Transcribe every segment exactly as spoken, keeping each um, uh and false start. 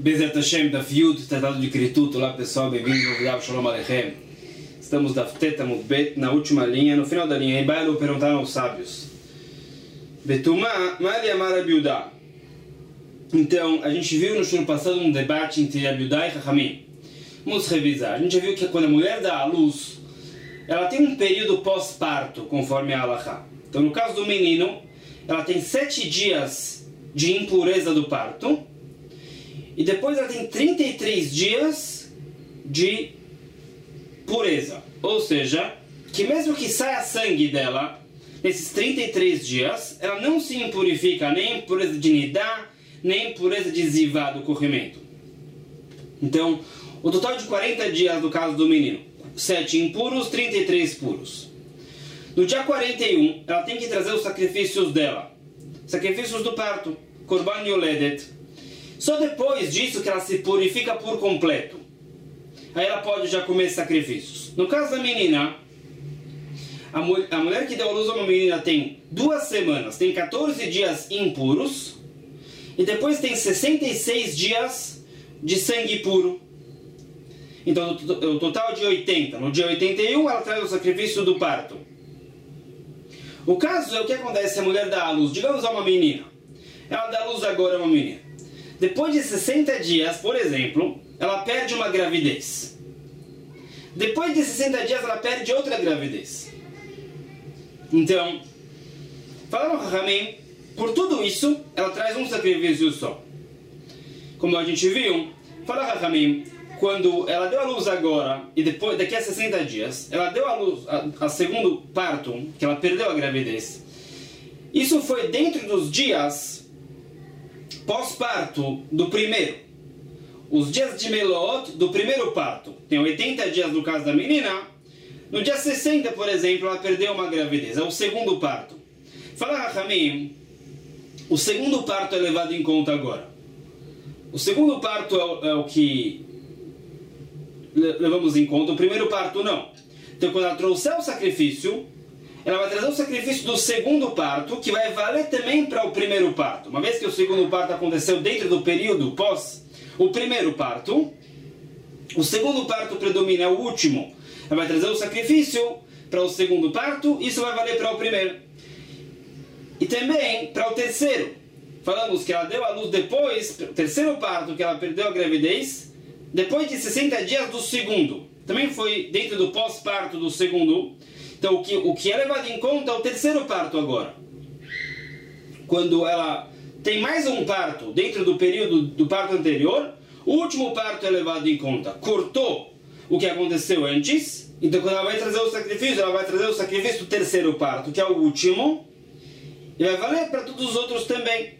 Bezerra Hashem, da Fiut, Tratado de Kritut. Olá pessoal, bem-vindos ao Vidav Shalom Aleichem. Estamos da Fteta Mudbet, na última linha, no final da linha. Rebailu perguntaram aos sábios: Betumá, Mali Amar Abiudá. Então, a gente viu no show passado um debate entre Abiudá e Chachamim. Vamos revisar. A gente viu que quando a mulher dá à luz, ela tem um período pós-parto, conforme a Halachá. Então, no caso do menino, ela tem sete dias de impureza do parto. E depois ela tem trinta e três dias de pureza. Ou seja, que mesmo que saia sangue dela, nesses trinta e três dias, ela não se impurifica nem em pureza de nidá, nem em pureza de zivá, do corrimento. Então, o total de quarenta dias no caso do menino. sete impuros, trinta e três puros. No dia quarenta e um, ela tem que trazer os sacrifícios dela. Sacrifícios do parto. Korban Yoledet. Só depois disso que ela se purifica por completo. Aí ela pode já comer sacrifícios. No caso da menina, a, mu a mulher que deu à luz a uma menina tem duas semanas, tem quatorze dias impuros, e depois tem sessenta e seis dias de sangue puro. Então o total de oitenta. No dia oitenta e um ela traz o sacrifício do parto. O caso é o que acontece se a mulher dá à luz, digamos a uma menina. Ela dá à luz agora a uma menina. Depois de sessenta dias, por exemplo, ela perde uma gravidez. Depois de sessenta dias, ela perde outra gravidez. Então, falaram Chachamim, por tudo isso, ela traz um sacrifício só. Como a gente viu, fala Chachamim, quando ela deu à luz agora, e depois, daqui a sessenta dias, ela deu à luz a, a segundo parto, que ela perdeu a gravidez. Isso foi dentro dos dias pós-parto do primeiro. Os dias de Melot do primeiro parto. Tem oitenta dias no caso da menina. No dia sessenta, por exemplo, ela perdeu uma gravidez. É o segundo parto. Fala Rachamim, o segundo parto é levado em conta agora. O segundo parto é o, é o que levamos em conta. O primeiro parto não. Então quando ela trouxer o sacrifício, ela vai trazer o sacrifício do segundo parto, que vai valer também para o primeiro parto. Uma vez que o segundo parto aconteceu dentro do período pós o primeiro parto, o segundo parto predomina, é o último. Ela vai trazer o sacrifício para o segundo parto, isso vai valer para o primeiro. E também para o terceiro. Falamos que ela deu à luz depois, o terceiro parto, que ela perdeu a gravidez, depois de sessenta dias do segundo. Também foi dentro do pós-parto do segundo. Então, o que, o que é levado em conta é o terceiro parto agora. Quando ela tem mais um parto dentro do período do parto anterior, o último parto é levado em conta. Cortou o que aconteceu antes, então quando ela vai trazer o sacrifício, ela vai trazer o sacrifício do terceiro parto, que é o último, e vai valer para todos os outros também.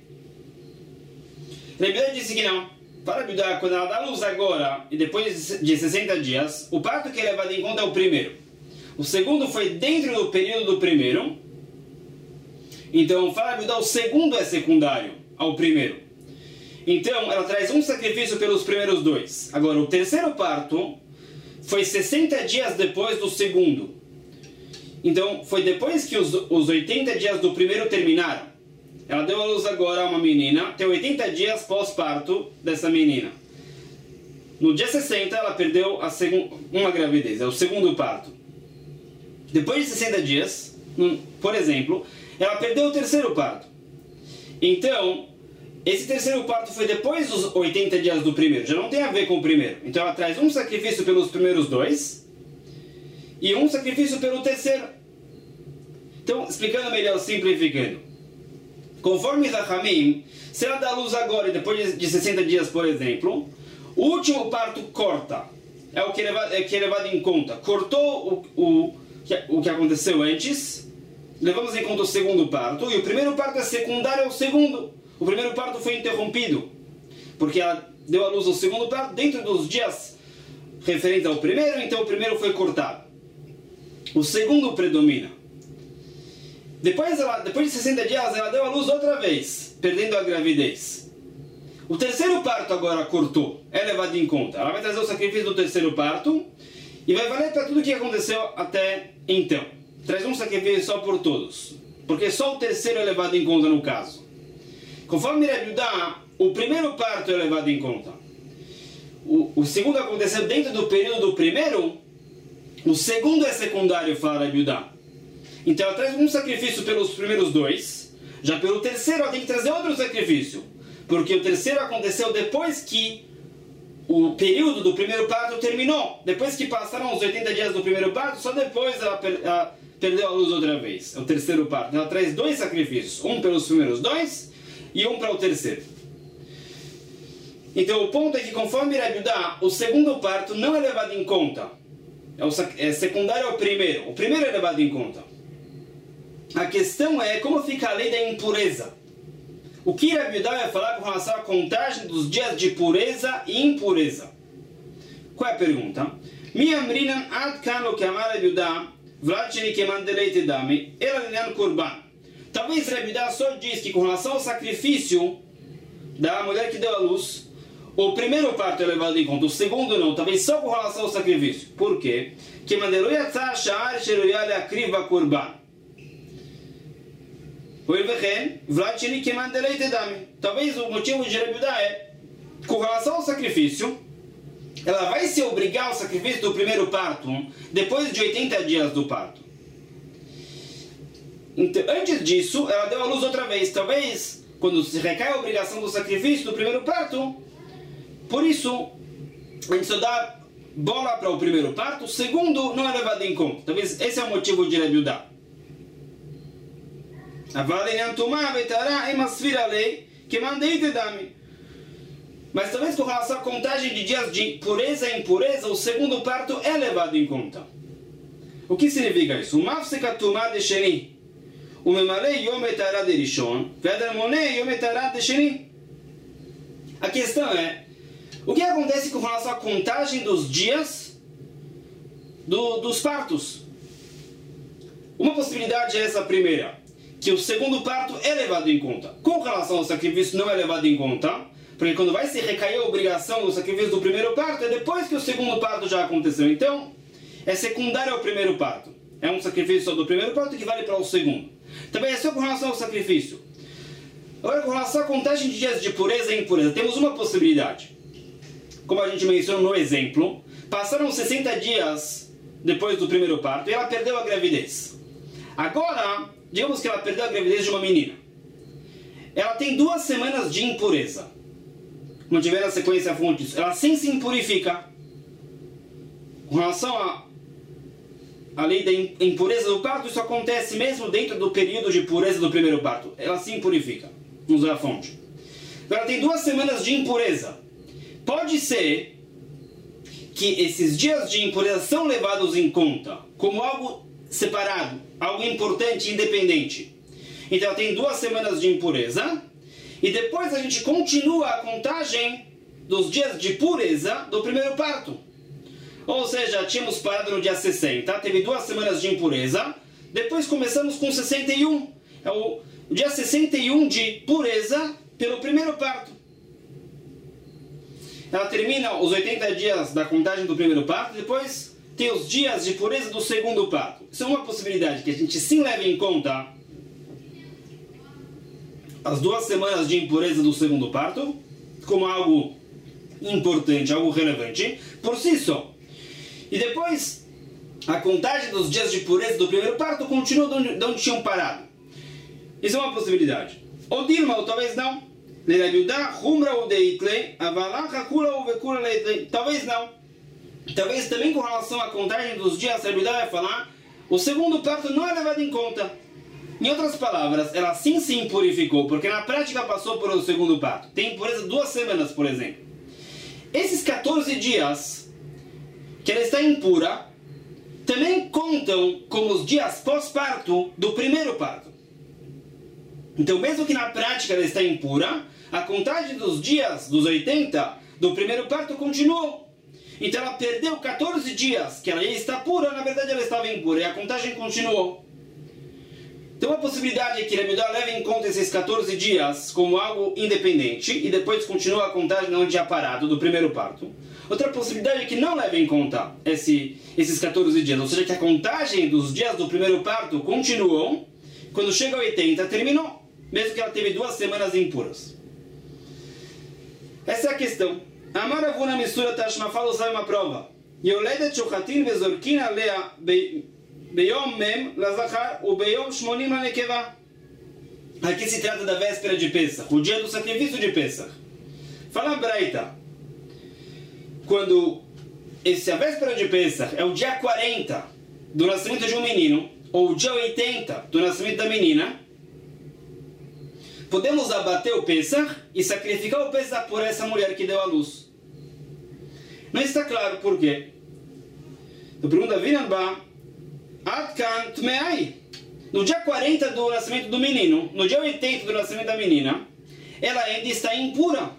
Rebbe disse que não. Para Abiudá, quando ela dá luz agora, e depois de sessenta dias, o parto que é levado em conta é o primeiro. O segundo foi dentro do período do primeiro. Então, fala Abiudá, o segundo é secundário ao primeiro. Então, ela traz um sacrifício pelos primeiros dois. Agora, o terceiro parto foi sessenta dias depois do segundo. Então, foi depois que os, os oitenta dias do primeiro terminaram. Ela deu à luz agora a uma menina. Tem oitenta dias pós-parto dessa menina. No dia sessenta, ela perdeu a uma gravidez. É o segundo parto. Depois de sessenta dias, por exemplo, ela perdeu o terceiro parto. Então, esse terceiro parto foi depois dos oitenta dias do primeiro. Já não tem a ver com o primeiro. Então ela traz um sacrifício pelos primeiros dois e um sacrifício pelo terceiro. Então, explicando melhor, simplificando. Conforme Rachamim, se ela dá luz agora e depois de sessenta dias, por exemplo, o último parto corta. É o que é levado, é que é levado em conta. Cortou o... o o que aconteceu antes, levamos em conta o segundo parto, e o primeiro parto é secundário ao segundo. O primeiro parto foi interrompido, porque ela deu à luz ao segundo parto dentro dos dias referentes ao primeiro, então o primeiro foi cortado. O segundo predomina. Depois, ela, depois de sessenta dias, ela deu à luz outra vez, perdendo a gravidez. O terceiro parto agora cortou, é levado em conta. Ela vai trazer o sacrifício do terceiro parto, e vai valer para tudo o que aconteceu até então. Traz um sacrifício só por todos. Porque só o terceiro é levado em conta no caso. Conforme Rebbe Yehuda, o primeiro parto é levado em conta. o, o segundo aconteceu dentro do período do primeiro, o segundo é secundário, fala Rabi Yudá. Então ela traz um sacrifício pelos primeiros dois, já pelo terceiro ela tem que trazer outro sacrifício, porque o terceiro aconteceu depois que o período do primeiro parto terminou. Depois que passaram os oitenta dias do primeiro parto, só depois ela, per, ela perdeu a luz outra vez. É o terceiro parto. Ela traz dois sacrifícios, um pelos primeiros dois e um para o terceiro. Então o ponto é que, conforme Rabi Yudá, o segundo parto não é levado em conta. É, o, é secundário ao primeiro. O primeiro é levado em conta. A questão é como fica a lei da impureza. O que Rabi Yudá vai falar com relação à contagem dos dias de pureza e impureza? Qual é a pergunta? Mi amrinan ad kano que amar Rabi Yudá, vlachini que mandeleite dami, ela linan kurban. Talvez Rabi Yudá só diz que com relação ao sacrifício da mulher que deu a luz, o primeiro parto é levado em conta, o segundo não, talvez só com relação ao sacrifício. Por quê? Que mandelou yatzah sha'ar sheroyale akriva kurban. Talvez o motivo de Rabi Yudá é, com relação ao sacrifício, ela vai se obrigar ao sacrifício do primeiro parto depois de oitenta dias do parto. Então, antes disso, ela deu a luz outra vez. Talvez, quando se recai a obrigação do sacrifício do primeiro parto, por isso, a gente só dá bola para o primeiro parto, o segundo não é levado em conta. Talvez esse é o motivo de Rabi Yudá. Mas talvez com relação à contagem de dias de pureza e impureza, o segundo parto é levado em conta. O que significa isso? A questão é, o que acontece com relação à contagem dos dias do, dos partos? Uma possibilidade é essa primeira, que o segundo parto é levado em conta. Com relação ao sacrifício não é levado em conta, porque quando vai se recair a obrigação do sacrifício do primeiro parto, é depois que o segundo parto já aconteceu. Então, é secundário ao primeiro parto. É um sacrifício só do primeiro parto que vale para o segundo. Também é só com relação ao sacrifício. Agora, com relação à contagem de dias de pureza e impureza, temos uma possibilidade. Como a gente mencionou no exemplo, passaram sessenta dias depois do primeiro parto e ela perdeu a gravidez. Agora, digamos que ela perdeu a gravidez de uma menina. Ela tem duas semanas de impureza. Como tiver na sequência a fonte, ela sim se impurifica. Com relação à a, a lei da impureza do parto, isso acontece mesmo dentro do período de pureza do primeiro parto. Ela se impurifica. Vamos ver a fonte. Agora tem duas semanas de impureza. Pode ser que esses dias de impureza são levados em conta como algo separado, algo importante, independente. Então tem duas semanas de impureza e depois a gente continua a contagem dos dias de pureza do primeiro parto. Ou seja, tínhamos parado no dia sessenta, teve duas semanas de impureza, depois começamos com sessenta e um. É o dia sessenta e um de pureza pelo primeiro parto. Ela termina os oitenta dias da contagem do primeiro parto, depois tem os dias de pureza do segundo parto. Isso é uma possibilidade que a gente sim leve em conta as duas semanas de impureza do segundo parto como algo importante, algo relevante por si só. E depois a contagem dos dias de pureza do primeiro parto continua de onde, de onde tinham parado. Isso é uma possibilidade. Ou Dilma, ou talvez não. Talvez não. Talvez também com relação à contagem dos dias, a Rabi Yudá vai falar, o segundo parto não é levado em conta. Em outras palavras, ela sim se impurificou, porque na prática passou por o segundo parto. Tem impureza duas semanas, por exemplo. Esses quatorze dias que ela está impura, também contam como os dias pós-parto do primeiro parto. Então, mesmo que na prática ela está impura, a contagem dos dias dos oitenta do primeiro parto continuou. Então ela perdeu quatorze dias que ela ia estar pura, na verdade ela estava impura, e a contagem continuou. Então a possibilidade é que Rabi Yudá leve em conta esses quatorze dias como algo independente, e depois continua a contagem onde tinha parado, do primeiro parto. Outra possibilidade é que não leve em conta esse, esses quatorze dias, ou seja, que a contagem dos dias do primeiro parto continuou, quando chega a oitenta terminou, mesmo que ela teve duas semanas impuras. Essa é a questão. Amar Ravuna mistura Tashma, fala usar uma prova. Yoledet Shochatin vezorkin alea beyom mem lazachar u beyom shmonim lanekeva. Aqui se trata da véspera de Pesach, o dia do sacrifício de Pesach. Fala Braita, quando esse, a véspera de Pesach é o dia quarenta do nascimento de um menino, ou o dia oitenta do nascimento da menina, podemos abater o Pesach e sacrificar o Pesach por essa mulher que deu à luz. Não está claro por quê. Então pergunta Vinanba, Adkan Tmeai. No dia quarenta do nascimento do menino, no dia oitenta do nascimento da menina, ela ainda está impura.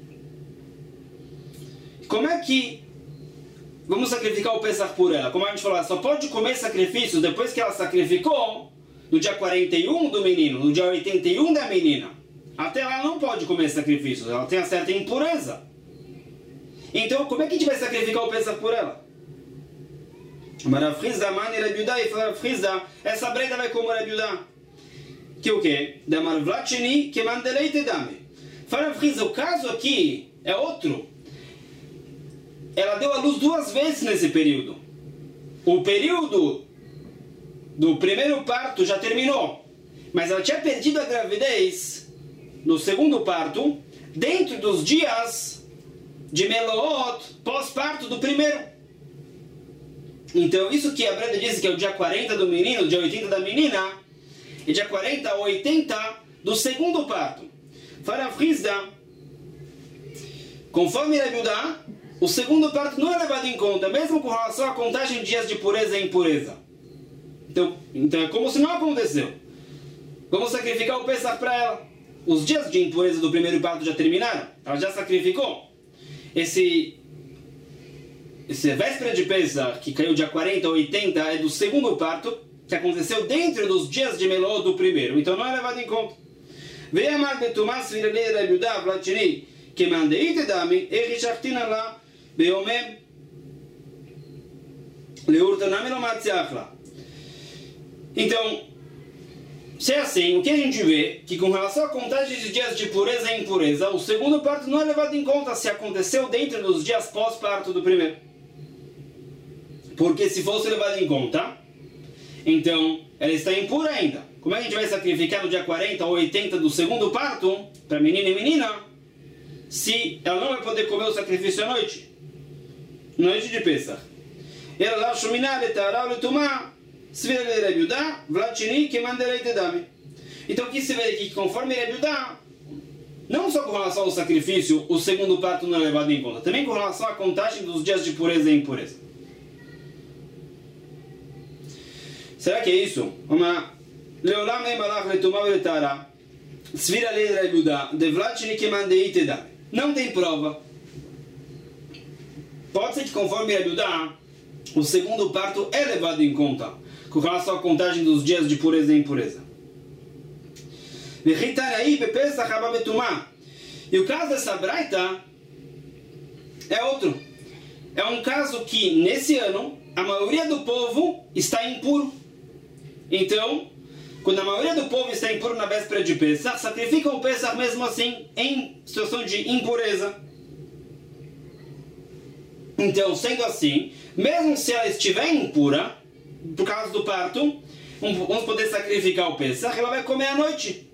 Como é que vamos sacrificar o Pesach por ela? Como a gente falou, só pode comer sacrifícios depois que ela sacrificou no dia quarenta e um do menino, no dia oitenta e um da menina. Até lá não pode comer sacrifícios, ela tem uma certa impureza. Então, como é que a gente vai sacrificar o Pesach por ela? Marafrizda, mani Rabiudá, e fala Frizda, essa breita vai como Rabiudá. Que o quê? Da marvlatchini que mandeleite dame. Fala Frizda, o caso aqui é outro. Ela deu à luz duas vezes nesse período. O período do primeiro parto já terminou, mas ela tinha perdido a gravidez no segundo parto, dentro dos dias de Meloot, pós-parto do primeiro. Então, isso que a Breda disse que é o dia quarenta do menino, o dia oitenta da menina, e dia quarenta ou oitenta do segundo parto. Fala Frizda, conforme Rabiudá, o segundo parto não é levado em conta, mesmo com relação à contagem de dias de pureza e impureza. Então, então é como se não aconteceu. Vamos sacrificar o Pesach para ela. Os dias de impureza do primeiro parto já terminaram. Ela já sacrificou. Esse, esse véspera de Pesach, que caiu dia quarenta ou oitenta, é do segundo parto, que aconteceu dentro dos dias de Meló do primeiro. Então não é levado em conta. Ve'amar betumas viralei Rabiudá vlatchini que mandeite dami erishachtina lá beomem leurtanami lo matziachla. Então, se é assim, o que a gente vê? Que com relação à contagem de dias de pureza e impureza, o segundo parto não é levado em conta se aconteceu dentro dos dias pós-parto do primeiro. Porque se fosse levado em conta, então ela está impura ainda. Como é que a gente vai sacrificar no dia quarenta ou oitenta do segundo parto, para menino e menina, se ela não vai poder comer o sacrifício à noite? Noite de Pesach. Ela lá shumina letarau letumá. Então aqui se vê aqui que conforme Rabiudá, não só com relação ao sacrifício, o segundo parto não é levado em conta, também com relação à contagem dos dias de pureza e impureza. Será que é isso? Não tem prova. Pode ser que conforme Rabiudá, o segundo parto é levado em conta com relação à contagem dos dias de pureza e impureza. E o caso dessa braita é outro. É um caso que, nesse ano, a maioria do povo está impuro. Então, quando a maioria do povo está impuro na véspera de Pesach, sacrificam o Pesach mesmo assim, em situação de impureza. Então, sendo assim, mesmo se ela estiver impura, por causa do parto, vamos poder sacrificar o Pesach, ela vai comer à noite.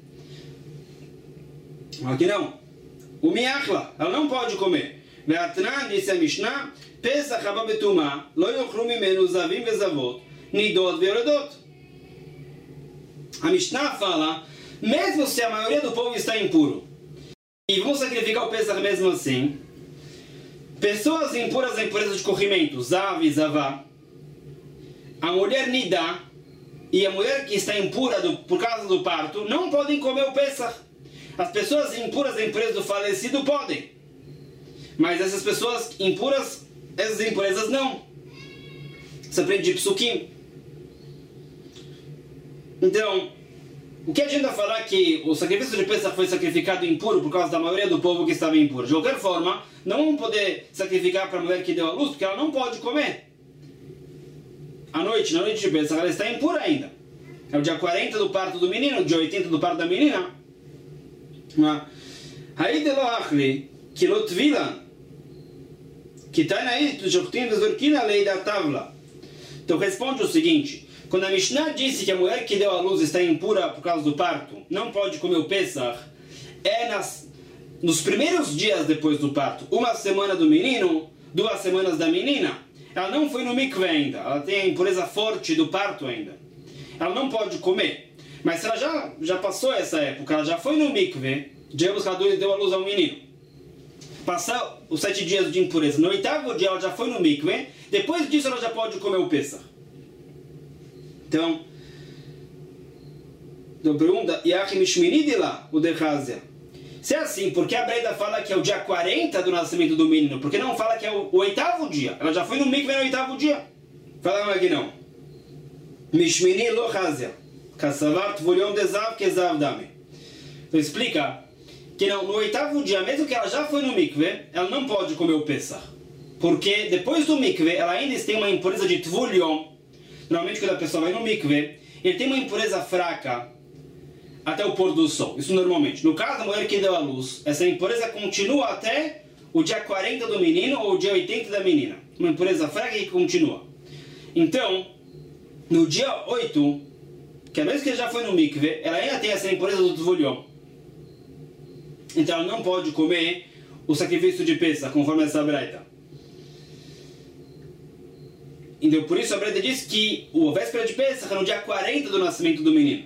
Aqui não. O miachla, ela não pode comer. Ve'atnan, disse a Mishnah, Pesach haba betumah, lo yochlu mimenu zavim vezavot, nidot ve'yoredot. A Mishnah fala, mesmo se a maioria do povo está impuro, e vamos sacrificar o Pesach mesmo assim, pessoas impuras da impureza de corrimento, zav e zavá, a mulher nidá e a mulher que está impura do, por causa do parto não podem comer o Pesach. As pessoas impuras da impureza do falecido podem, mas essas pessoas impuras, essas impurezas não. Você aprende de Psukim. Então, o que adianta falar que o sacrifício de Pesach foi sacrificado impuro por causa da maioria do povo que estava impuro? De qualquer forma, não vamos poder sacrificar para a mulher que deu a luz, porque ela não pode comer. À noite, na noite de Pesach, ela está impura ainda. É o dia quarenta do parto do menino, o dia oitenta do parto da menina. Aí de lo achli, que lo tvilan, que está aí, a lei da tábua. Então responde o seguinte: quando a Mishnah disse que a mulher que deu à luz está impura por causa do parto, não pode comer o Pesach, é nas, nos primeiros dias depois do parto, uma semana do menino, duas semanas da menina. Ela não foi no mikve ainda, ela tem a impureza forte do parto ainda. Ela não pode comer. Mas se ela já, já passou essa época, ela já foi no mikve, digamos que ela deu à luz ao menino. Passar os sete dias de impureza. No oitavo dia ela já foi no mikve, depois disso ela já pode comer o Pesach. Então, então pergunta, Yachim Mishmini de lá, o Dechazia. Se é assim, por que a Breita fala que é o dia quarenta do nascimento do menino? Por que não fala que é o, o oitavo dia? Ela já foi no mikve no oitavo dia. Fala aqui não. Mishmini lo Chazia. Kassavar tvolion dezav kezav dame. Então explica que não, no oitavo dia, mesmo que ela já foi no mikve, ela não pode comer o Pesach. Porque depois do mikve, ela ainda tem uma impureza de tvolion. Normalmente quando a pessoa vai no mikve, ele tem uma impureza fraca até o pôr do sol. Isso normalmente. No caso da mulher que deu à luz, essa impureza continua até o dia quarenta do menino ou o dia oitenta da menina. Uma impureza fraca que continua. Então, no dia oito, que a vez que ele já foi no mikve, ela ainda tem essa impureza do tvolion. Então ela não pode comer o sacrifício de Pesach, conforme essa breita. Então por isso a breita diz que o véspera de Pesach é no dia quarenta do nascimento do menino.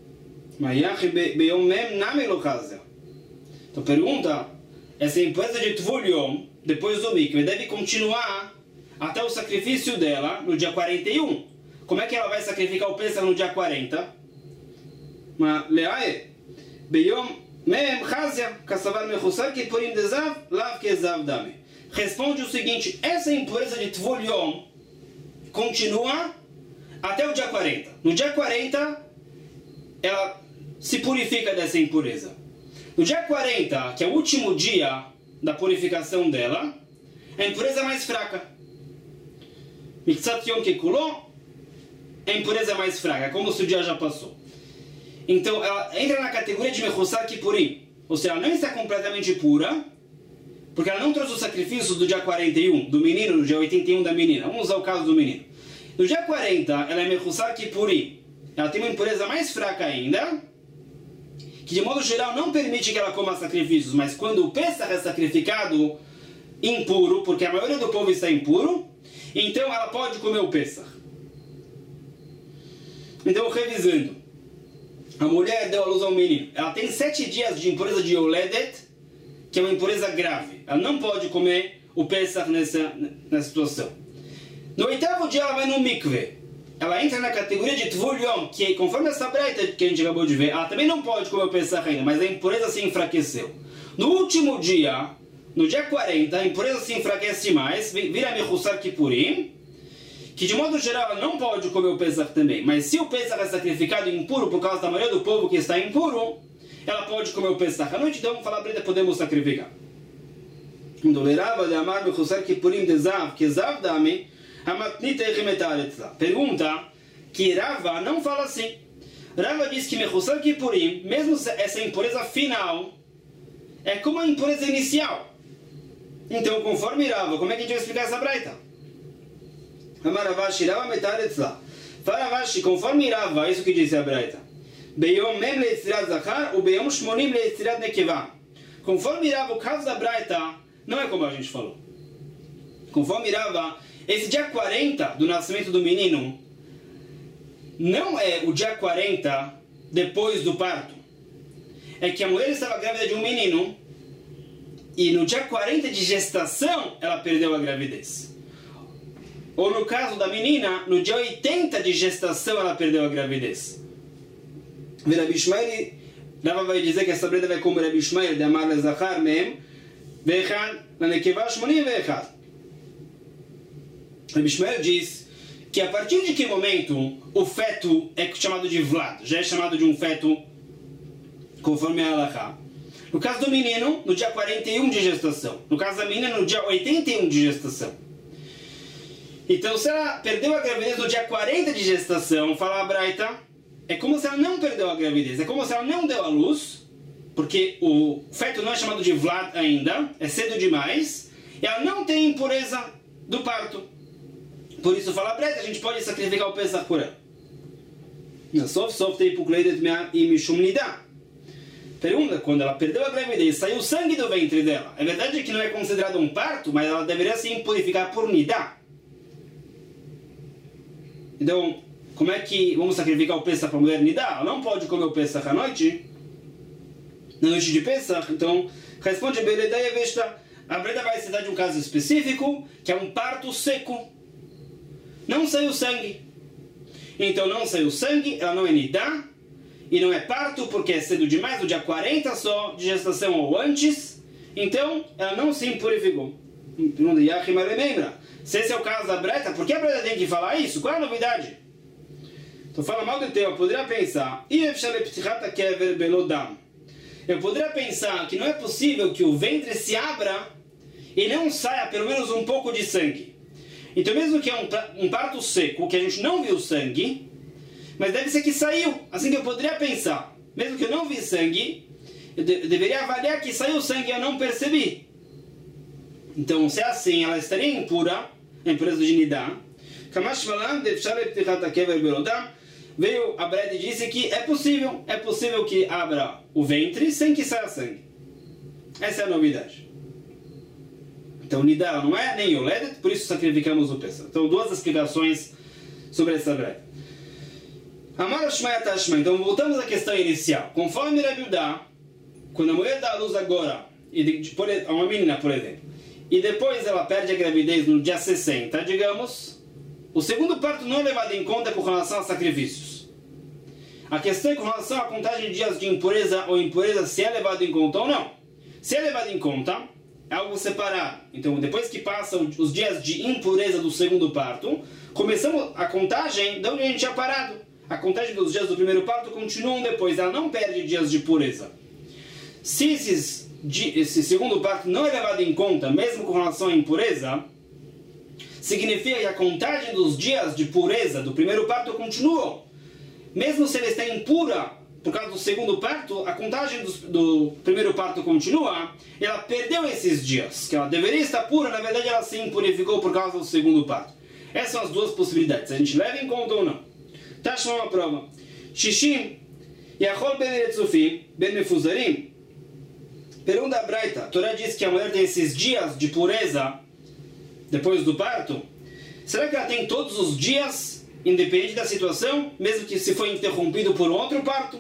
Então pergunta, essa impureza de tvolion, depois do mikve, deve continuar até o sacrifício dela no dia quarenta e um. Como é que ela vai sacrificar o Pesach no dia quarenta? Mas leae, beyom mem chazia, kassavar mechusar kipurim dezav, lav kezav dame. Responde o seguinte: essa impureza de tvolion continua até o dia quarenta. No dia quarenta, ela se purifica dessa impureza. No dia quarenta, que é o último dia da purificação dela, a impureza é mais fraca. Miktsat yom kekulon, a impureza é mais fraca, como se o dia já passou. Então ela entra na categoria de Mechusar Kippurim, ou seja, ela não está completamente pura, porque ela não trouxe o sacrifício do dia quarenta e um do menino, no dia oitenta e um da menina. Vamos usar o caso do menino. No dia quarenta, ela é Mechusar Kippurim. Ela tem uma impureza mais fraca ainda, que de modo geral não permite que ela coma sacrifícios, mas quando o Pesach é sacrificado impuro, porque a maioria do povo está impuro, então ela pode comer o Pesach. Então, revisando, a mulher deu à luz ao menino. Ela tem sete dias de impureza de Yoledet, que é uma impureza grave. Ela não pode comer o Pesach nessa, nessa situação. No oitavo dia ela vai no mikve. Ela entra na categoria de Tvolion, que conforme essa breita que a gente acabou de ver, ela também não pode comer o Pesach ainda, mas a impureza se enfraqueceu. No último dia, no dia quarenta, a impureza se enfraquece mais, vira Mechusar Kippurim, que de modo geral ela não pode comer o Pesach também. Mas se o Pesach é sacrificado impuro por causa da maioria do povo que está impuro, ela pode comer o Pesach à noite, então vamos falar para ele, podemos sacrificar. Pergunta que Rava não fala assim. Rava diz que Mechusar Kippurim, mesmo essa impureza final, é como a impureza inicial. Então, conforme Rava, como é que a gente vai explicar essa breita? Amaravashi, Rava metaretzla. Fala Ravashi, conforme Rava, isso que disse a breita. Beyom mem leitzirat zachar, u beyom shmonim leitzirat nekeva. Conforme Rava, o caso da breita não é como a gente falou. Conforme Rava, esse dia quarenta do nascimento do menino não é o dia quarenta depois do parto. É que a mulher estava grávida de um menino e no dia quarenta de gestação ela perdeu a gravidez. Ou no caso da menina, no dia oitenta de gestação ela perdeu a gravidez. Rabi Ishmael, Rava vai dizer que essa breita vai como Rabi Ishmael de Amar Lezachar Mem Vechad Lanekeva Shmonim Vechad. Rabi Ishmael diz que a partir de que momento o feto é chamado de Vlad, já é chamado de um feto conforme a Halachá. No caso do menino, no dia quarenta e um de gestação. No caso da menina, no dia oitenta e um de gestação. Então, se ela perdeu a gravidez no dia quarenta de gestação, fala a Braita, é como se ela não perdeu a gravidez. É como se ela não deu à luz, porque o feto não é chamado de Vlad ainda, é cedo demais. ela não tem impureza do parto. Por isso, fala Breta, a gente pode sacrificar o Pesach por ela. Sof, sof, tei pukleidet mea e mishum nidá. Pergunta, quando ela perdeu a gravidez, saiu sangue do ventre dela. É verdade que não é considerado um parto, mas ela deveria se impurificar por nidá. Então, como é que vamos sacrificar o Pesach para a mulher nidá? Ela não pode comer o Pesach à noite, na noite de Pesach. Então, responde Beleda e Vesta. A Breda vai citar de um caso específico, que é um parto seco. Não saiu sangue. Então, não saiu sangue, ela não é nidá, e não é parto, porque é cedo demais, o dia quarenta só, de gestação ou antes. Então, ela não se impurificou. Pergunta, Yachim lembra? Se esse é o caso da Breta, por que a Breta tem que falar isso? Qual é a novidade? Então, fala mal do teu, eu poderia pensar, eu poderia pensar que não é possível que o ventre se abra e não saia pelo menos um pouco de sangue. Então, mesmo que é um, um parto seco, que a gente não viu sangue, mas deve ser que saiu. Assim que eu poderia pensar, mesmo que eu não vi sangue, eu, de, eu deveria avaliar que saiu sangue e eu não percebi. Então, se é assim, ela estaria impura, a impureza de nidá. Veio a Breda e disse que é possível, é possível que abra o ventre sem que saia sangue. Essa é a novidade. Então, nidá não é nem yoledet, por isso sacrificamos o Pesach. Então, duas explicações sobre essa Breda. Amar Shmaya Tashma. Então, voltamos à questão inicial. Conforme Rabi Yudá, quando a mulher dá a luz agora, a uma menina, por exemplo, e depois ela perde a gravidez no dia sessenta, digamos, o segundo parto não é levado em conta com relação a sacrifícios. A questão é com relação à contagem de dias de impureza ou impureza, se é levado em conta ou não. Se é levado em conta, é algo separado. Então, depois que passam os dias de impureza do segundo parto, começamos a contagem de onde a gente tinha parado. A contagem dos dias do primeiro parto continuam depois, ela não perde dias de pureza. Se esses, esse segundo parto não é levado em conta, mesmo com relação à impureza, significa que a contagem dos dias de pureza do primeiro parto continuam. Mesmo se ela está impura por causa do segundo parto, a contagem do, do primeiro parto continua, e ela perdeu esses dias, que ela deveria estar pura, na verdade ela se impurificou por causa do segundo parto. Essas são as duas possibilidades, a gente leva em conta ou não. Tashma uma prova. Shishim, Yachol ben Retzufim, ben Mefuzarim. Pergunta a Braita, a Torá diz que a mulher tem esses dias de pureza depois do parto. Será que ela tem todos os dias, independente da situação, mesmo que se foi interrompido por outro parto?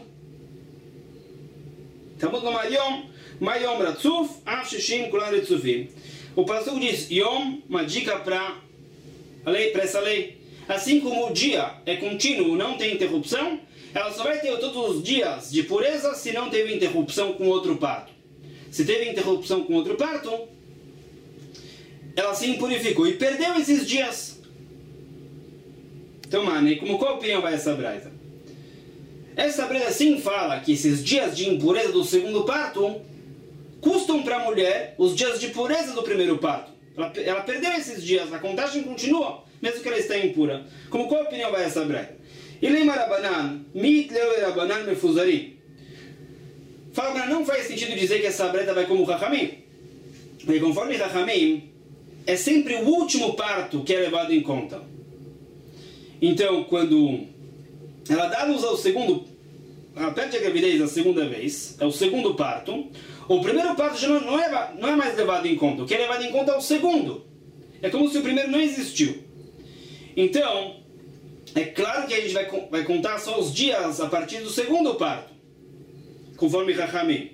Estamos no Mayom, Mayom Ratzuf, Af Shishim Kulan Retzufim. O pastor diz, Yom, uma dica para a lei, para essa lei. Assim como o dia é contínuo, não tem interrupção, ela só vai ter todos os dias de pureza se não teve interrupção com outro parto. Se teve interrupção com outro parto, ela se impurificou e perdeu esses dias. Então, mano, como qual opinião vai essa Braita? Essa Braita sim fala que esses dias de impureza do segundo parto custam para a mulher os dias de pureza do primeiro parto. Ela, ela perdeu esses dias, a contagem continua, mesmo que ela esteja impura. Como qual opinião vai essa Braita? Ilema Rabanan, mit leu Rabanan mefuzarim. Fala para não faz sentido dizer que essa Braita vai como Chachamim. Porque conforme Chachamim, é sempre o último parto que é levado em conta. Então, quando ela dá luz ao segundo, ela perde a gravidez a segunda vez, é o segundo parto, o primeiro parto já não, não, é, não é mais levado em conta. O que é levado em conta é o segundo. É como se o primeiro não existiu. Então, é claro que a gente vai, vai contar só os dias a partir do segundo parto, conforme Chachamim.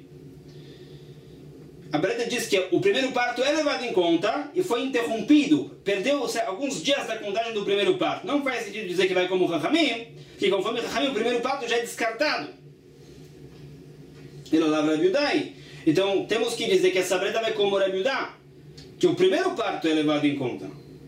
A Braita diz que o primeiro parto é levado em conta e foi interrompido, perdeu alguns dias da contagem do primeiro parto. Não faz sentido dizer que vai como Chachamim, que conforme Chachamim o primeiro parto já é descartado. Ele lava Rabi Yudá. Então temos que dizer que essa Braita vai como Rabi Yudá, que o primeiro parto é levado em conta.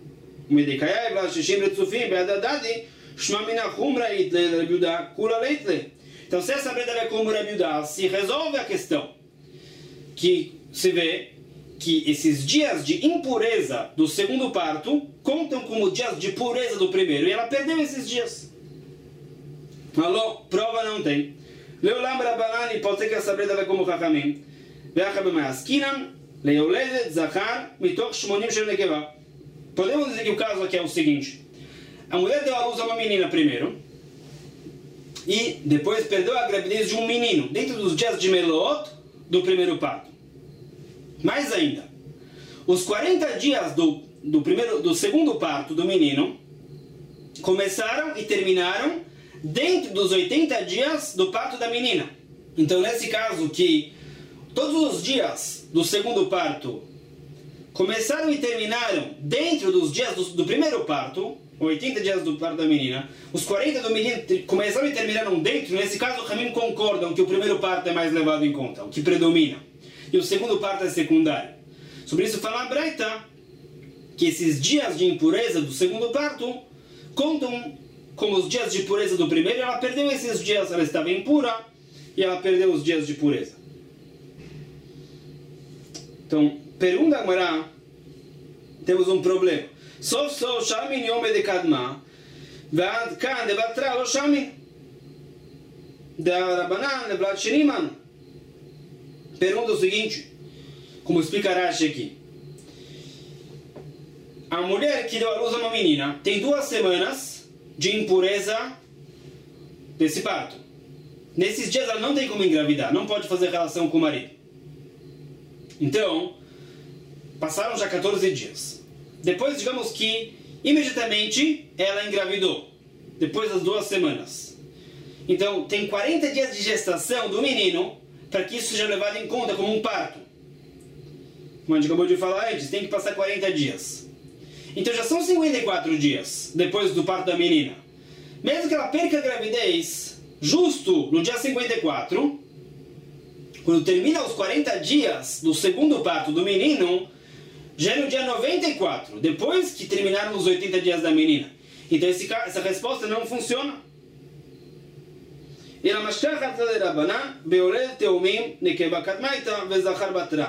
Então se essa Braita vai como Rabi Yudá, se resolve a questão que se vê que esses dias de impureza do segundo parto contam como dias de pureza do primeiro, e ela perdeu esses dias. Alô, prova não tem. Leolam Rabanan, pode ser que essa Braita vai como Chachamim. Leioledet Zachar Mitoch Shmonim Shel Nekeva. Podemos dizer que o caso aqui é o seguinte: a mulher deu à luz a uma menina primeiro, e depois perdeu a gravidez de um menino, dentro dos dias de Meloot do primeiro parto. Mais ainda, os quarenta dias do, do, primeiro, do segundo parto do menino começaram e terminaram dentro dos oitenta dias do parto da menina. Então, nesse caso, que todos os dias do segundo parto começaram e terminaram dentro dos dias do, do primeiro parto, oitenta dias do parto da menina, os quarenta do menino começaram e terminaram dentro. Nesse caso, os Ramim concordam que o primeiro parto é mais levado em conta, o que predomina, e o segundo parto é secundário. Sobre isso fala a Braita que esses dias de impureza do segundo parto contam como os dias de pureza do primeiro. Ela perdeu esses dias, ela estava impura, e ela perdeu os dias de pureza. Então, pergunta agora, temos um problema. Sof sof shamin yom de kadma, ועד כאן דבטרה לא שמין. דרבנן לבלad sheni mano. Pergunta o seguinte, como explica Rashi aqui. A mulher que deu à luz a uma menina tem duas semanas de impureza desse parto. Nesses dias ela não tem como engravidar, não pode fazer relação com o marido. Então, passaram já quatorze dias. Depois, digamos que imediatamente ela engravidou, depois das duas semanas. Então, tem quarenta dias de gestação do menino para que isso seja levado em conta como um parto. Como a gente acabou de falar antes, tem que passar quarenta dias. Então já são cinquenta e quatro dias depois do parto da menina. Mesmo que ela perca a gravidez justo no dia cinquenta e quatro, quando termina os quarenta dias do segundo parto do menino, já é no dia noventa e quatro, depois que terminaram os oitenta dias da menina. Então esse, essa resposta não funciona. אלא משכחת לרבנן בהולדת תאומים נקבה קדמייתא וזכר בתרה.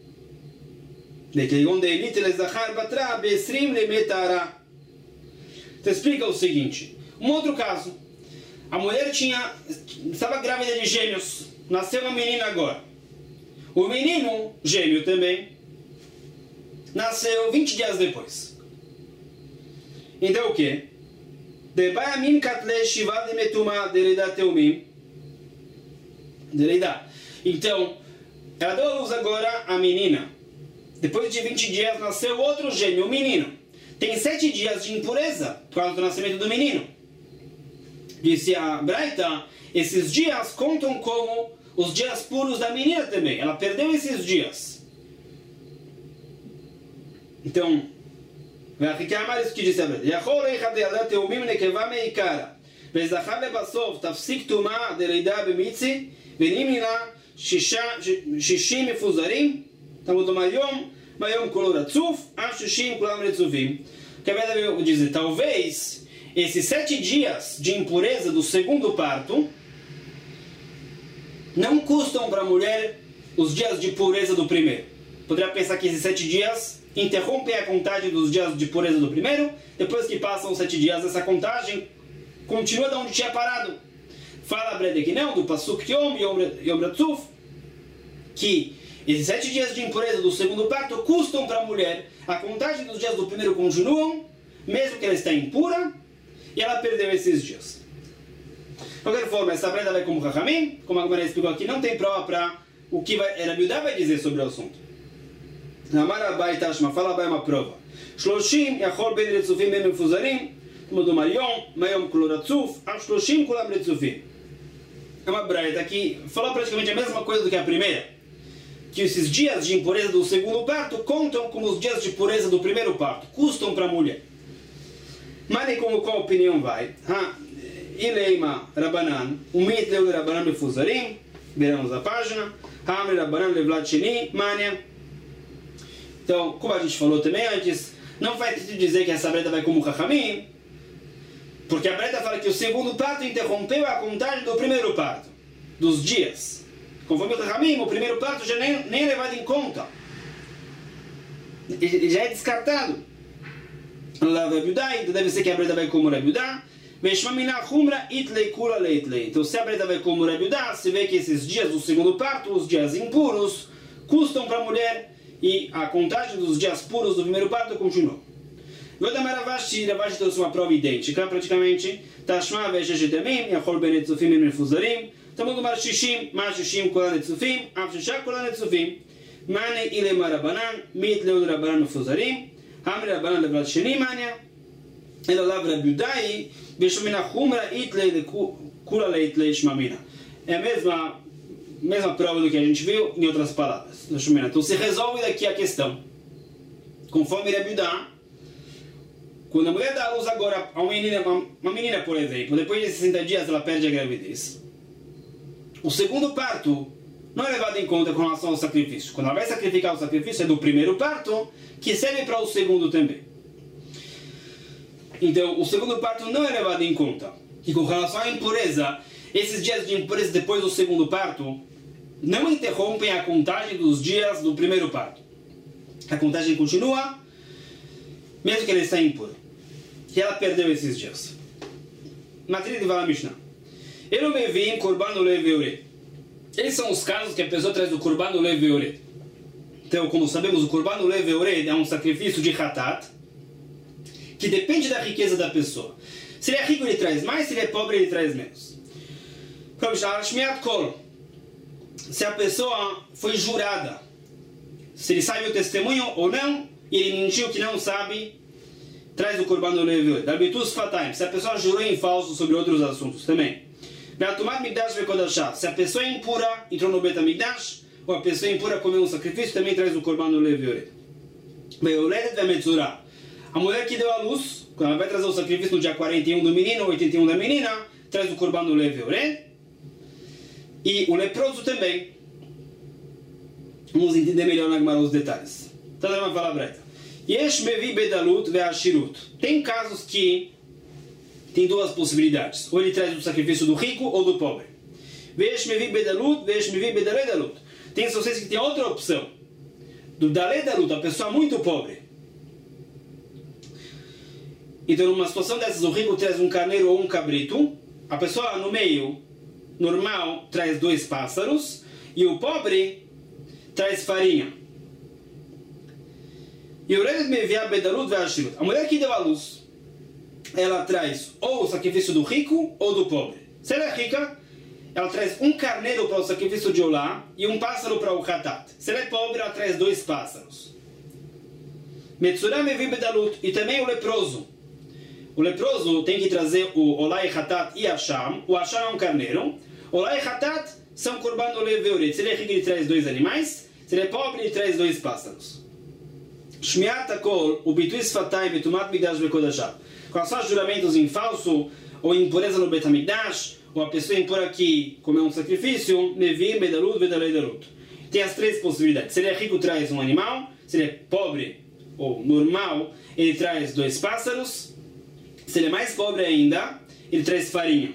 וכגון דאליתא לזכר בתרה בעשרים לימי טהרה. Então explica o seguinte, um outro caso. A mulher tinha, estava grávida de gêmeos, nasceu uma menina agora. O menino, gêmeo também, nasceu vinte dias depois. Então o que? Debayamin katle shiva de metuma derida teumim. Derida. Então, ela deu a luz agora a menina. Depois de vinte dias nasceu outro gêmeo, o menino. Tem sete dias de impureza por causa do nascimento do menino. Disse a Braita, esses dias contam como os dias puros da menina também. Ela perdeu esses dias. Então, isso que disse a Braita. יכול אחד ילדה תאומים נקבה מעיקרא, וזכר לבסוף תפסיק טומאה דלידה במיצי, ונמני לה שישים מפוזרים, תמות מהיום, מהיום כולו רצוף, אף שישים כולם רצופים. Que a Braita vai dizer, talvez esses sete dias de impureza do segundo parto não custam para a mulher os dias de pureza do primeiro. Poderia pensar que esses sete dias interrompem a contagem dos dias de pureza do primeiro, depois que passam os sete dias, essa contagem continua de onde tinha parado. Fala a Braita que não, do Pasuk Yom, Yom Ratzuf, que esses sete dias de impureza do segundo parto custam para a mulher, a contagem dos dias do primeiro continuam, mesmo que ela está impura, e ela perdeu esses dias. De qualquer forma, essa Braita vai como Chachamim, como a Gemara explicou aqui, não tem prova para o que vai, Rabi Yehuda vai dizer sobre o assunto. Amar Abai Tashma, fala Abai uma prova. Shloshim yachol ben retzufim ben mefuzarim, mudou Mayom, Mayom kol ratzuf, af shloshim kulam retzufim. É uma Braita que fala praticamente a mesma coisa do que a primeira, que esses dias de impureza do segundo parto contam como os dias de pureza do primeiro parto, custam para a mulher. Mas como qual opinião vai? Ha, Ileima Rabanan, Umit leu de Rabanan mefuzarim, veremos a página, Hamre Rabanan levlad sheni, Mania. Então, como a gente falou também antes, não faz sentido dizer que essa Braita vai como Chachamim, porque a Braita fala que o segundo parto interrompeu a contagem do primeiro parto, dos dias. Conforme o Chachamim, o primeiro parto já nem, nem é levado em conta, já é descartado. Rabi Yehuda, então deve ser que a Braita vai como Rabi Yehuda. Então, se a Braita vai como Rabi Yehuda, se vê que esses dias do segundo parto, os dias impuros, custam para a mulher, e a contagem dos dias puros do primeiro parto continuou. Vodamar Ravashi, Ravashi trouxe uma prova idêntica, praticamente. Tashma ve'sheshet yamim, yachol ben netzufim im mefuzarim, Talmud Mar shishim, Mar shishim kol netzufim, Av shisha kol netzufim, Mane ile marabanan, mit leod rabanan mefuzarim, Hamri rabanan levad sheni mania, Elo lav rabudai, Beshumina chumra itlei de kula leitlei shmamina. É a mesma, mesma prova do que a gente viu, em outras palavras. Então se resolve daqui a questão. Conforme Rabudá, quando a mulher dá a luz agora a uma menina, uma, uma menina, por exemplo, depois de sessenta dias ela perde a gravidez. O segundo parto não é levado em conta com relação ao sacrifício. Quando ela vai sacrificar o sacrifício é do primeiro parto, que serve para o segundo também. Então, o segundo parto não é levado em conta. E com relação à impureza, esses dias de impureza depois do segundo parto não interrompem a contagem dos dias do primeiro parto. A contagem continua, mesmo que ela está impura. E ela perdeu esses dias. Matriz de Vala Mishnah. Eu me vi em Korban Olev Veoret. Esses são os casos que a pessoa traz do Korban Olev Veoret. Então, como sabemos, o Korban Olev Veoret é um sacrifício de Hatat, que depende da riqueza da pessoa. Se ele é rico, ele traz mais, se ele é pobre, ele traz menos. Se a pessoa foi jurada, se ele sabe o testemunho ou não, e ele mentiu que não sabe, traz o Korban Olev Veoret. Se a pessoa jurou em falso sobre outros assuntos também. Se a pessoa é impura, entrou no Bet HaMikdash, ou a pessoa é impura comeu um sacrifício, também traz o Korban Olev Veoret. A mulher que deu a luz, quando ela vai trazer o sacrifício no dia quarenta e um do menino, oitenta e um da menina, traz o Korban Olev Veoret. E o leproso também. Vamos entender melhor na Gemara os detalhes. Então, vamos falar breta. Yesh mevi bedalut ve'ashirut. Tem casos que tem duas possibilidades. Ou ele traz o sacrifício do rico ou do pobre. Ve'yesh mevi bedalut, ve'yesh mevi bedalet. Tem vocês que tem outra opção. Do dalet dalut, a pessoa muito pobre. Então, numa situação dessas, o rico traz um carneiro ou um cabrito. A pessoa no meio, normal, traz dois pássaros. E o pobre traz farinha. E o rei me via bedalut ve'ashirut. A mulher que deu a luz, ela traz ou o sacrifício do rico ou do pobre. Se ela é rica, ela traz um carneiro para o sacrifício de Olá e um pássaro para o Hatat. Se ela é pobre, ela traz dois pássaros. Metzurah me vi bedalut. E também o leproso. O leproso tem que trazer o Olá e Hatat e Hasham. O Hasham é um carneiro. Olá e Hatat são Korban Olev Veoret. Se ele é rico, ele traz dois animais. Se ele é pobre, ele traz dois pássaros. Shmiat Akol, o Bitui Sfatay, Betumat Migdash Bekodashah. Com relação a juramentos em falso, ou impureza no Bet HaMikdash, ou a pessoa impura que comeu um sacrifício, Nevim, Bedalut, Bedalei Dalut. Tem as três possibilidades. Se ele é rico, traz um animal. Se ele é pobre ou normal, ele traz dois pássaros. Se ele é mais pobre ainda, ele traz farinha.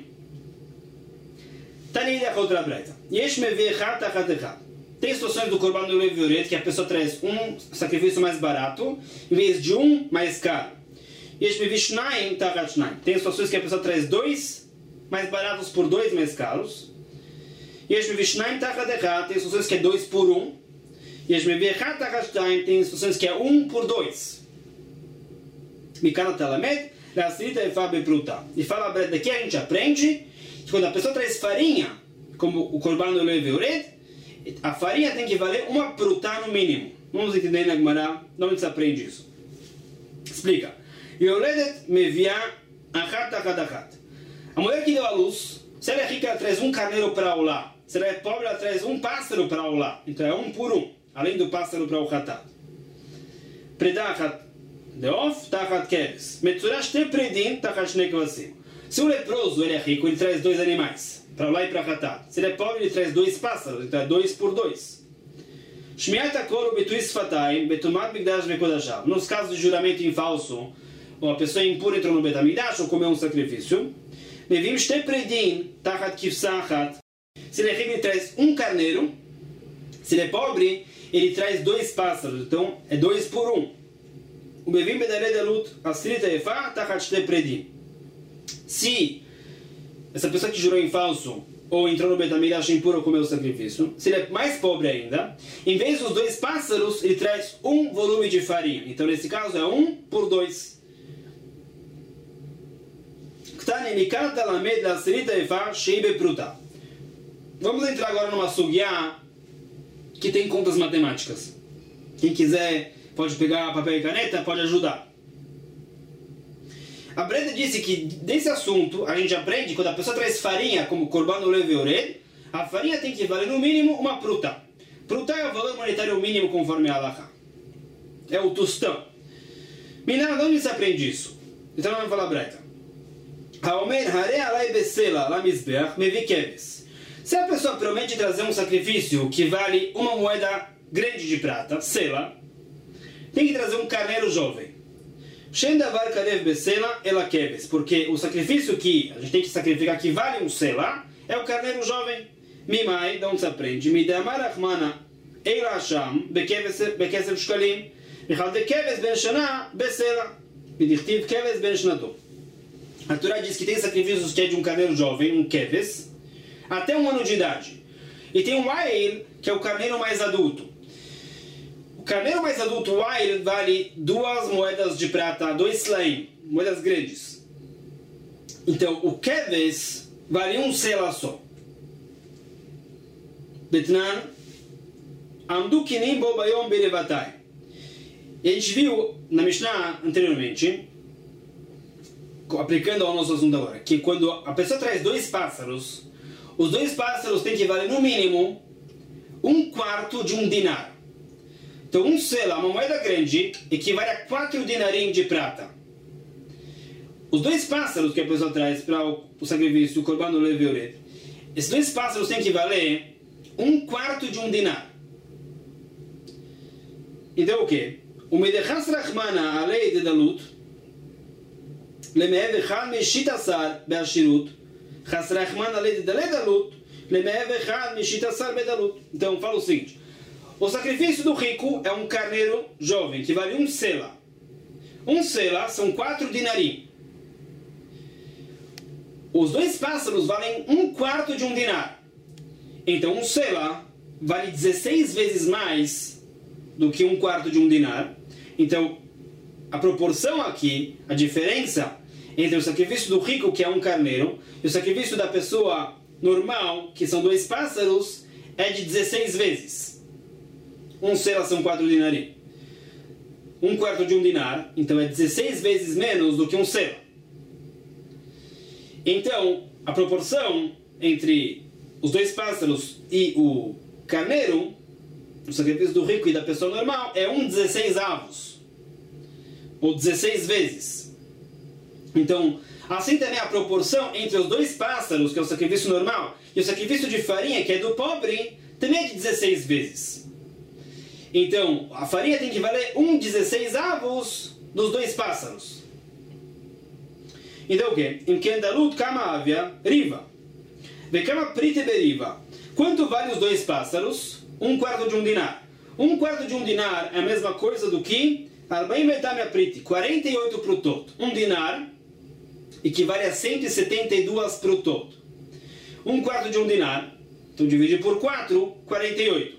Tanida contra a breta. Yesh meveh chat achat echad. Tem situações do Korban Olev Veoret que a pessoa traz um sacrifício mais barato, em vez de um mais caro. Yesh meveh shnaim tachat shnaim. Tem situações que a pessoa traz dois mais baratos por dois mais caros. Yesh meveh shnaim tachat echad. Tem situações que é dois por um. Yesh meveh chat tachat shnaim. Tem situações que é um por dois. Mikana talamed. E fala daqui a gente aprende que quando a pessoa traz farinha, como o Korban Olev Veoret, a farinha tem que valer uma prutá no mínimo. Vamos entender na Gemara de onde se aprende isso. Explica. Yoledet mevia achat achat achat. A mulher que deu a luz, se ela é rica, ela traz um carneiro para Olá. Se ela é pobre, ela traz um pássaro para Olá. Então é um por um, além do pássaro para o Hatat. Predachat Deof, tachat keves. Metzurah shte predim, tachat shnei kvasim. Se o leproso ele é rico, ele traz dois animais, para lá e para Hatat. Se ele é pobre, ele traz dois pássaros, então é dois por dois. Shmiat akol betui sfatayim, betumat migdash bekodashah. Nos casos de juramento em falso, ou a pessoa impura entrou no Bet HaMikdash ou comeu um sacrifício, levim shte predim, tachat kivsachat. Se ele é rico, ele traz um carneiro. Se ele é pobre, ele traz dois pássaros, então é dois por um. O Bevim Bedalei Dalut, Asrita Efá, Tachat Shte Predim. Se essa pessoa que jurou em falso ou entrou no Betamidrash impuro comeu o sacrifício, se ele é mais pobre ainda, em vez dos dois pássaros, ele traz um volume de farinha. Então, nesse caso, é um por dois. Vamos entrar agora numa sugya que tem contas matemáticas. Quem quiser pode pegar papel e caneta, pode ajudar. A Breda disse que desse assunto a gente aprende quando a pessoa traz farinha como korban olev veored, a farinha tem que valer no mínimo uma pruta. Pruta é o valor monetário mínimo conforme a halakha. É o tostão. Miná, de onde se aprende isso? Então vamos falar Breda. Haomer hare alai besela la mizbeach mevi keves. Se a pessoa promete trazer um sacrifício que vale uma moeda grande de prata, sela, tem que trazer um carneiro jovem. Shendavar karev besela ela keves, porque o sacrifício que a gente tem que sacrificar que vale um sela é o carneiro jovem. Mimai, de onde se aprende? Midamar achmana eila hasham bekesef shkalim michal de keves ben shana besela midichtiv keves ben shnato. A Torá diz que tem sacrifícios que é de um carneiro jovem, um keves, até um ano de idade. E tem um Wail, que é o carneiro mais adulto. O carneiro mais adulto, o Wail, vale duas moedas de prata, dois slaim, moedas grandes. Então, o keves vale um sela só. Betnan, Amdu kinim bo bayom berevatai. E a gente viu na Mishnah anteriormente, aplicando ao nosso assunto agora, que quando a pessoa traz dois pássaros, os dois pássaros têm que valer no mínimo um quarto de um dinar. Então um sela, uma moeda grande, equivale a quatro dinarim de prata. Os dois pássaros que a pessoa traz para o, o sacrifício, o korban olev veored, esses dois pássaros têm que valer um quarto de um dinar. Então o que? O medechas rachmana alei de dalut למעבר אחד משית עשר בעשירות, חסר רחמן על ידי דלי דלות, למעבר אחד משית עשר בדלות. Então, fala o seguinte: o sacrifício do rico é um carneiro jovem, que vale um sela. Um sela são quatro dinarim. Os dois pássaros valem um quarto de um dinar. Então, um sela vale dezesseis vezes mais do que um quarto de um dinar. Então, a proporção aqui, a diferença entre o sacrifício do rico, que é um carneiro, e o sacrifício da pessoa normal, que são dois pássaros, é de dezesseis vezes. Um sela são quatro dinarim. Um quarto de um dinar, então é dezesseis vezes menos do que um sela. Então, a proporção entre os dois pássaros e o carneiro, o sacrifício do rico e da pessoa normal, é um dezesseis avos. Ou dezesseis vezes. Então, assim também a proporção entre os dois pássaros, que é o sacrifício normal, e o sacrifício de farinha, que é do pobre, também é de dezesseis vezes. Então, a farinha tem que valer um dezesseis avos dos dois pássaros. Então o que? Em Kendalut kama avia riva. Vekama prite beriva. Quanto vale os dois pássaros? Um quarto de um dinar. Um quarto de um dinar é a mesma coisa do que quarenta e oito prutot. Um dinar equivale a cento e setenta e dois prutot. Um quarto de um dinar, então divide por quatro, quarenta e oito.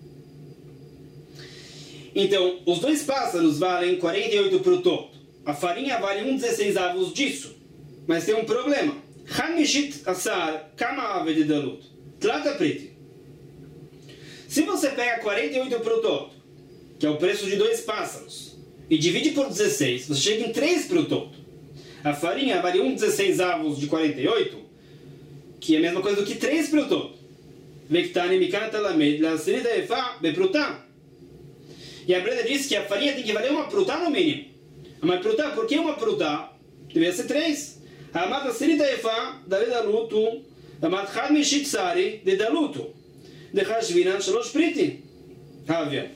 Então, os dois pássaros valem quarenta e oito prutot. A farinha vale um dezesseis avos disso. Mas tem um problema. Hamishit asar kama ave de dalut. Tlata priti. Se você pega quarenta e oito prutot, que é o preço de dois pássaros, e divide por dezesseis, você chega em três prutot. A farinha vale um dezesseis avos de quarenta e oito, que é a mesma coisa do que três prutot. Vektani mikata lamed la serida efa beprutá. E a Breda diz que a farinha tem que valer uma prutá no mínimo. Mas prutá, por que uma prutá? Devia ser três. A amada serida efa da dalutu, a amada chad mishit sari de dalutu. De chashvinan shalosh priti. Havia.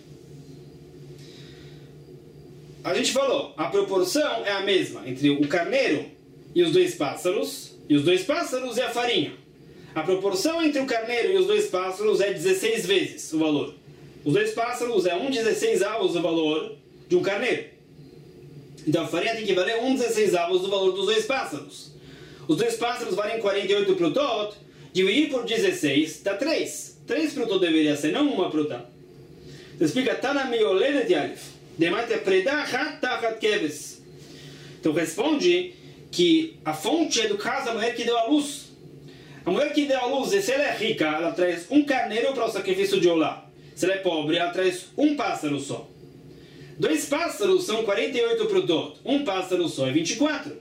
A gente falou, a proporção é a mesma entre o carneiro e os dois pássaros, e os dois pássaros e a farinha. A proporção entre o carneiro e os dois pássaros é dezesseis vezes o valor. Os dois pássaros é um dezesseis avos o valor de um carneiro. Então a farinha tem que valer um dezesseis avos do valor dos dois pássaros. Os dois pássaros valem quarenta e oito prutot, Dividir por dezesseis dá três. três prutot deveria ser, não uma prutá. Então explica, Tana Meyoledet Yalif. Demate Preda Hat Tachat Keves. Então responde que a fonte é do caso da mulher que deu a luz. A mulher que deu a luz, se ela é rica, ela traz um carneiro para o sacrifício de Olá. Se ela é pobre, ela traz um pássaro só. Dois pássaros são quarenta e oito prutot. Um pássaro só é vinte e quatro.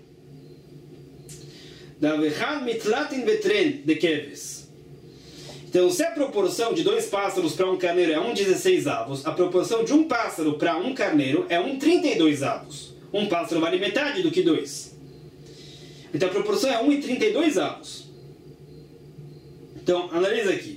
Então, se a proporção de dois pássaros para um carneiro é um dezesseis avos, a proporção de um pássaro para um carneiro é um trinta e dois avos. Um pássaro vale metade do que dois. Então, a proporção é um e trinta e dois avos. Então, analisa aqui.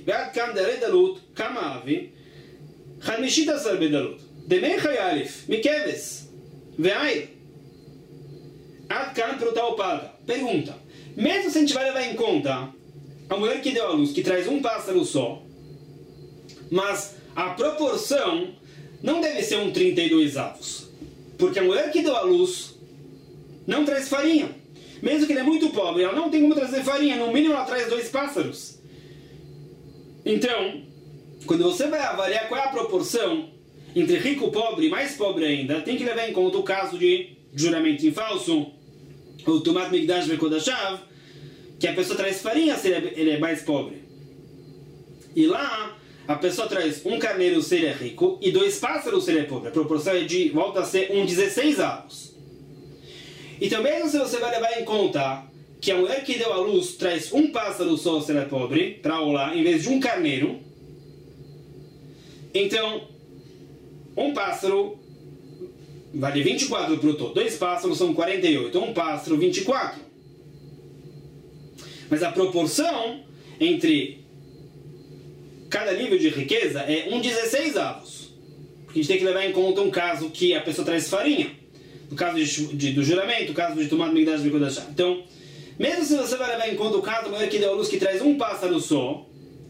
Pergunta. Mesmo se a gente vai levar em conta a mulher que deu a luz, que traz um pássaro só, mas a proporção não deve ser um trinta e dois avos. Porque a mulher que deu a luz não traz farinha. Mesmo que ela é muito pobre, ela não tem como trazer farinha. No mínimo ela traz dois pássaros. Então, quando você vai avaliar qual é a proporção entre rico e pobre, e mais pobre ainda, tem que levar em conta o caso de juramento em falso, o Tumat Migdash Vekodashav, que a pessoa traz farinha se ele é, ele é mais pobre. E lá, a pessoa traz um carneiro se ele é rico e dois pássaros se ele é pobre. A proporção é de, volta a ser um dezesseis avos. E também se você vai levar em conta que a mulher que deu a luz traz um pássaro só se ela é pobre, para Olá, em vez de um carneiro, então, um pássaro vale vinte e quatro para o todo. Dois pássaros são quarenta e oito. Um pássaro, vinte e quatro. Mas a proporção entre cada nível de riqueza é um dezesseis avos. Porque a gente tem que levar em conta um caso que a pessoa traz farinha. No caso de, de, do juramento, o caso de tomar Migdash Vekodashah. Então, mesmo se você vai levar em conta o caso da mulher que deu a luz que traz um pássaro só,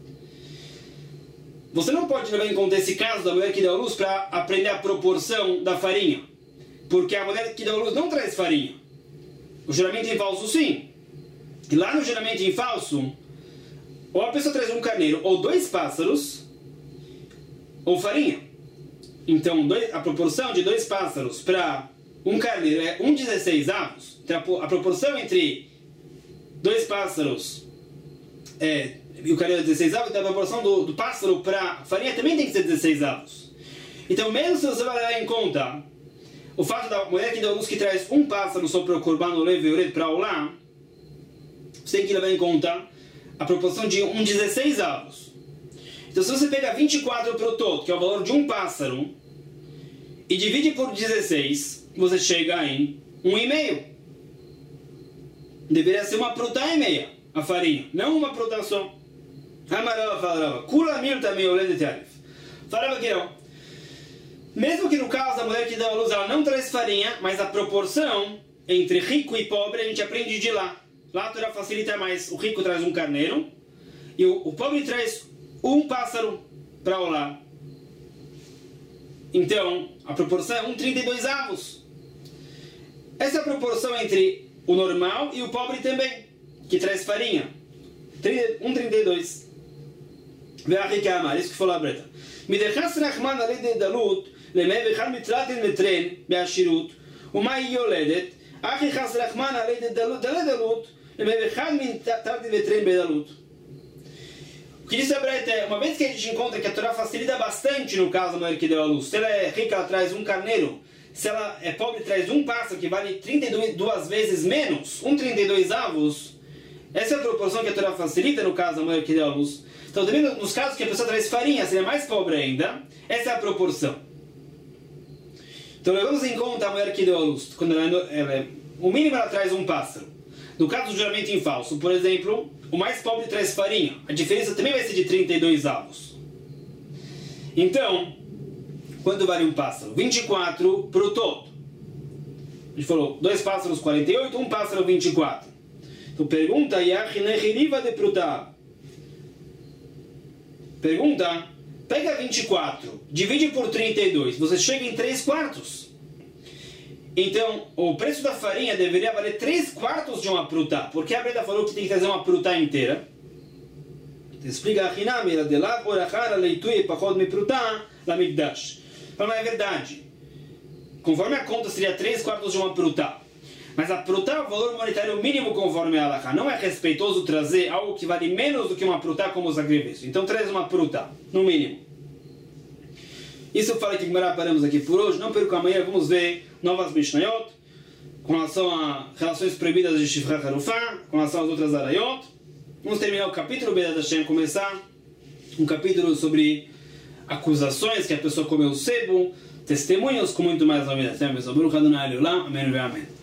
você não pode levar em conta esse caso da mulher que deu a luz para aprender a proporção da farinha. Porque a mulher que deu a luz não traz farinha. O juramento em falso sim. E lá no juramento em falso, ou a pessoa traz um carneiro, ou dois pássaros, ou farinha. Então, dois, a proporção de dois pássaros para um carneiro é um dezesseis avos. Então, a proporção entre dois pássaros é, e o carneiro é dezesseis avos, então a proporção do, do pássaro para farinha também tem que ser dezesseis avos. Então, mesmo se você vai levar em conta o fato da mulher que deu a luz que traz um pássaro só para o Korban Olev e Ored para Olá, você tem que levar em conta a proporção de um dezesseis avos. Então, se você pega vinte e quatro para o todo, que é o valor de um pássaro, e divide por dezesseis, você chega em um e meio. Deveria ser uma prutá e meia, a farinha, não uma prutá só. Amarava falava, Kula Mirta Meyoledet Yalif. Falava que não. Mesmo que no caso da mulher que deu a luz, ela não traz farinha, mas a proporção entre rico e pobre a gente aprende de lá. Lá a Torá facilita mais. O rico traz um carneiro e o, o pobre traz um pássaro para Olá. Então, a proporção é um trinta e dois avos. Essa é a proporção entre o normal e o pobre também, que traz farinha. um trinta e dois. Isso que falou a Breta. מדחס רחמן על ידי דלות, למי בכלל מתלתן וטרן בעשירות, ומה היא יולדת? אחי חס רחמן על ידי דלות, דלת דלות, למי בכלל מתלתן וטרן בדלות. O que diz a Breta é, uma vez que a gente encontra que a Torá facilita bastante no caso da mulher que deu a luz, se ela é rica, ela traz um carneiro, se ela é pobre, traz um pássaro que vale trinta e duas vezes menos, um trinta e dois avos, essa é a proporção que a Torá facilita no caso da mulher que deu a luz. Então, também nos casos que a pessoa traz farinha, se ela é mais pobre ainda, essa é a proporção. Então, levamos em conta a mulher que deu a luz. Quando ela, ela é, o mínimo ela traz um pássaro. No caso do juramento em falso, por exemplo, o mais pobre traz farinha. A diferença também vai ser de trinta e dois avos. Então, quanto vale um pássaro? vinte e quatro para o todo. A gente falou, dois pássaros, quarenta e oito, um pássaro, vinte e quatro. Então, pergunta, de pruta. Pergunta, pega vinte e quatro, divide por trinta e dois, você chega em três quartos. Então, o preço da farinha deveria valer três quartos de uma prutá. Porque a Breta falou que tem que trazer uma prutá inteira. Explica a Hinami, ela de lá, por achar a leitura e pachod me prutar, la migdash. Fala, mas é verdade. Conforme a conta seria três quartos de uma pruta. Mas a pruta é o valor monetário mínimo conforme a Halakha. Não é respeitoso trazer algo que vale menos do que uma pruta como sacrifício. Então traz uma pruta, no mínimo. Isso fala que paramos aqui por hoje. Não perca amanhã, vamos ver novas Mishnayot com relação a relações proibidas de Shifra Harufá, com relação às outras Arayot. Vamos terminar o capítulo Be'edat Hashem, começar um capítulo sobre acusações que a pessoa comeu sebo, testemunhos com muito mais novidades. Amém.